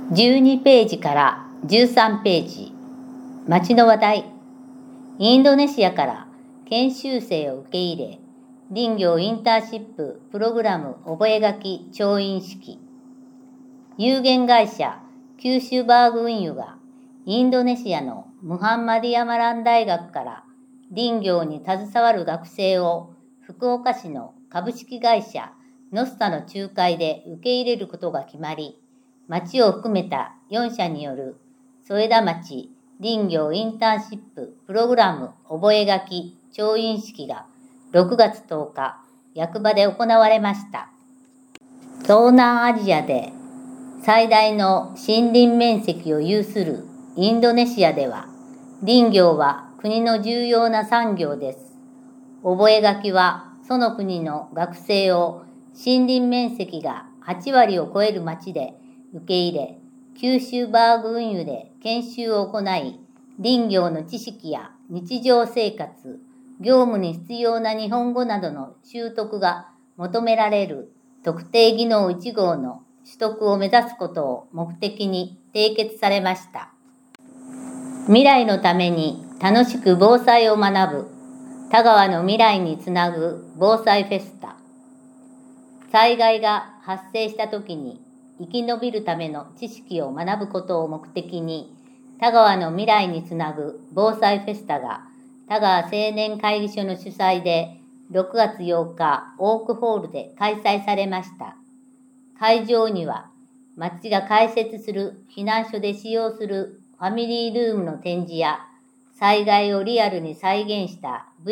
12ページから13ページ。町の話題。インドネシアから研修生を受け入れ、林業インターンシッププログラム覚書調印式。有限会社九州バーグ運輸がインドネシアのムハンマディアマラン大学から林業に携わる学生を福岡市の株式会社ノスタの仲介で受け入れることが決まり、町を含めた4社による添田町林業インターンシッププログラム覚書調印式が6月10日、役場で行われました。東南アジアで最大の森林面積を有するインドネシアでは、林業は国の重要な産業です。覚書はその国の学生を森林面積が8割を超える町で受け入れ、九州バーグ運輸で研修を行い、林業の知識や日常生活、業務に必要な日本語などの習得が求められる特定技能1号の取得を目指すことを目的に締結されました。未来のために楽しく防災を学ぶ、田川の未来につなぐ防災フェスタ。災害が発生したときに生き延びるための知識を学ぶことを目的に、田川の未来につなぐ防災フェスタが田川青年会議所の主催で6月8日オークホールで開催されました。会場には町が開設する避難所で使用するファミリールームの展示や災害をリアルに再現した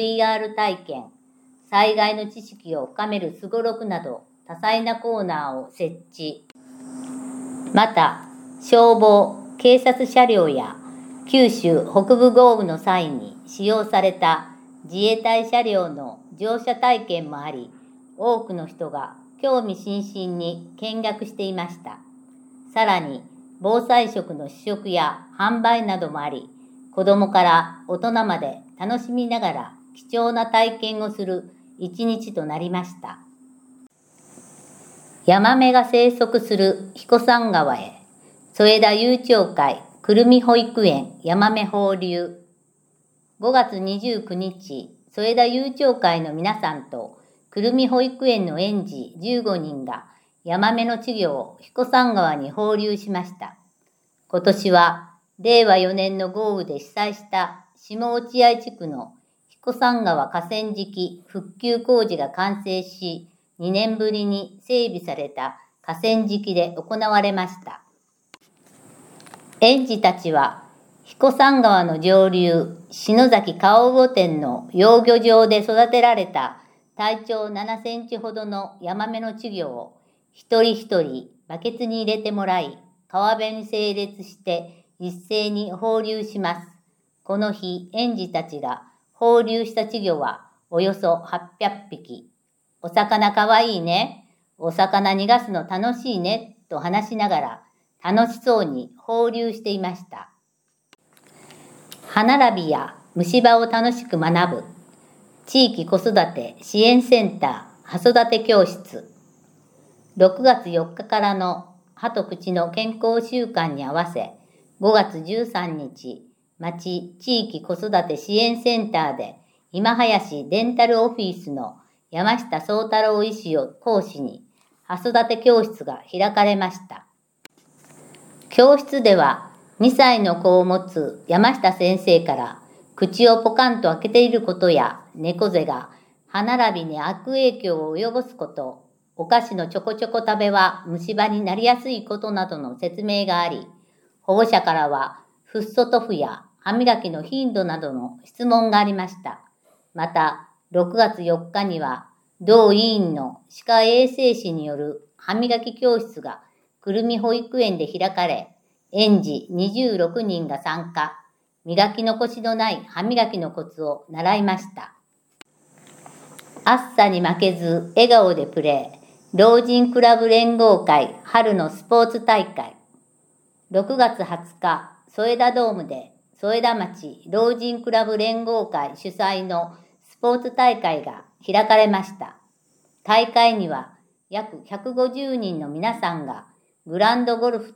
VR 体験、災害の知識を深めるすごろくなど多彩なコーナーを設置。また、消防、警察車両や九州北部豪雨の際に使用された自衛隊車両の乗車体験もあり、多くの人が興味津々に見学していました。さらに、防災食の試食や販売などもあり、子どもから大人まで楽しみながら貴重な体験をする一日となりました。ヤマメが生息する彦山川へ、添田遊鳥会くるみ保育園ヤマメ放流。5月29日、添田遊鳥会の皆さんとくるみ保育園の園児15人がヤマメの稚魚を彦山川に放流しました。今年は令和4年の豪雨で被災した下落合地区の彦山川河川敷復旧工事が完成し、2年ぶりに整備された河川敷で行われました。園児たちは彦山川の上流篠崎川魚店の養魚場で育てられた体長7センチほどのヤマメの稚魚を一人一人バケツに入れてもらい、川辺に整列して一斉に放流します。この日、園児たちが放流した稚魚はおよそ800匹。お魚かわいいね。お魚逃がすの楽しいね。と話しながら楽しそうに放流していました。歯並びや虫歯を楽しく学ぶ地域子育て支援センター歯育て教室。6月4日からの歯と口の健康週間に合わせ、5月13日、町地域子育て支援センターで今林デンタルオフィスの山下宗太郎医師を講師に歯育て教室が開かれました。教室では2歳の子を持つ山下先生から口をポカンと開けていることや猫背が歯並びに悪影響を及ぼすこと、お菓子のちょこちょこ食べは虫歯になりやすいことなどの説明があり、保護者からはフッ素塗布や歯磨きの頻度などの質問がありました。また、6月4日には同委員の歯科衛生士による歯磨き教室がくるみ保育園で開かれ、園児26人が参加、磨き残しのない歯磨きのコツを習いました。暑さに負けず笑顔でプレー、老人クラブ連合会春のスポーツ大会。6月20日、添田ドームで添田町老人クラブ連合会主催のスポーツ大会が開かれました。大会には約150人の皆さんがグランドゴルフと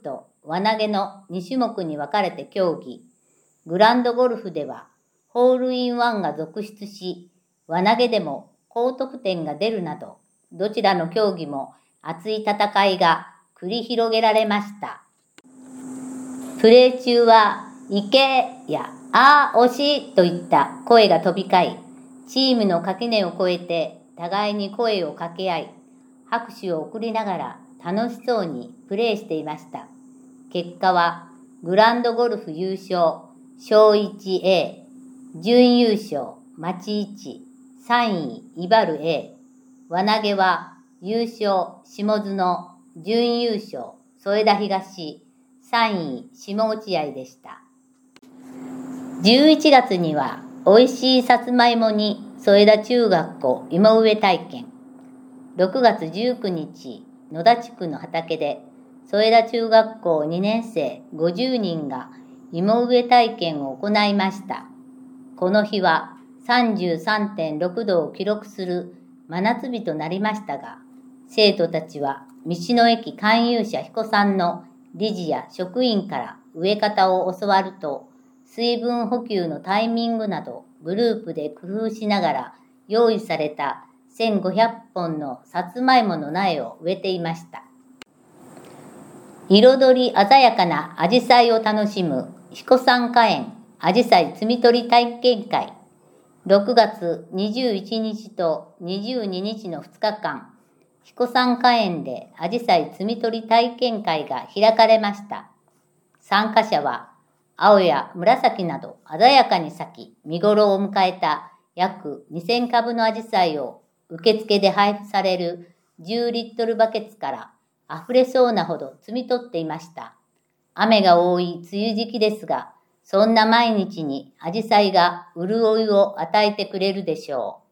輪投げの2種目に分かれて競技。グランドゴルフではホールインワンが続出し、輪投げでも高得点が出るなど、どちらの競技も熱い戦いが繰り広げられました。プレー中は、いけや、惜しいといった声が飛び交い、チームの垣根を越えて互いに声を掛け合い、拍手を送りながら楽しそうにプレーしていました。結果は、グランドゴルフ優勝、小 1A、準優勝、町1、3位、イバル A、輪投げは優勝、下津の準優勝、添田東、3位、下落合でした。11月には、美味しいさつまいもに添田中学校芋植え体験。6月19日、野田地区の畑で、添田中学校2年生50人が芋植え体験を行いました。この日は 33.6 度を記録する真夏日となりましたが、生徒たちは道の駅勧誘者彦さんの理事や職員から植え方を教わると、水分補給のタイミングなどグループで工夫しながら用意された1500本のさつまいもの苗を植えていました。彩り鮮やかなアジサイを楽しむ彦山花園アジサイ摘み取り体験会。6月21日と22日の2日間、彦山花園でアジサイ摘み取り体験会が開かれました。参加者は青や紫など鮮やかに咲き、見頃を迎えた約2000株のアジサイを受付で配布される10リットルバケツから溢れそうなほど摘み取っていました。雨が多い梅雨時期ですが、そんな毎日にアジサイが潤いを与えてくれるでしょう。